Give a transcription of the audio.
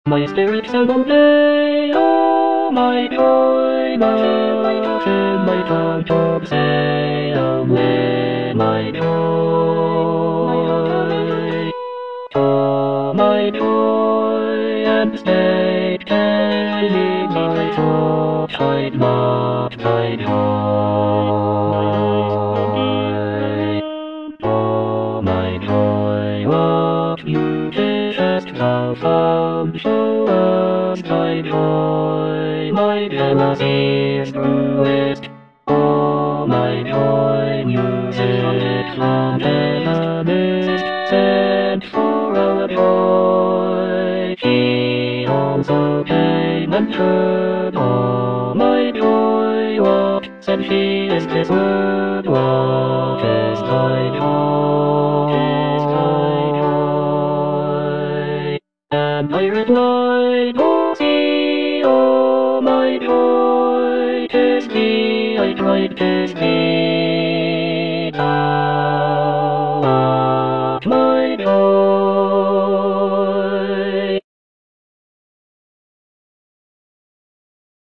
My spirit seldom play, oh my joy, but in my tongue to say away my joy. Oh my joy and state, telling my soul, hide not thy joy. Oh my joy, what beauty hast thou found, show us thy joy, my jealousy's truest. Oh my joy, music from heaven sent for our joy. He also came and heard, oh my joy, what said he is this word, what is thy joy? And I replied, oh see, oh my joy, 'tis thee, I cried, 'tis thee, thou art my joy.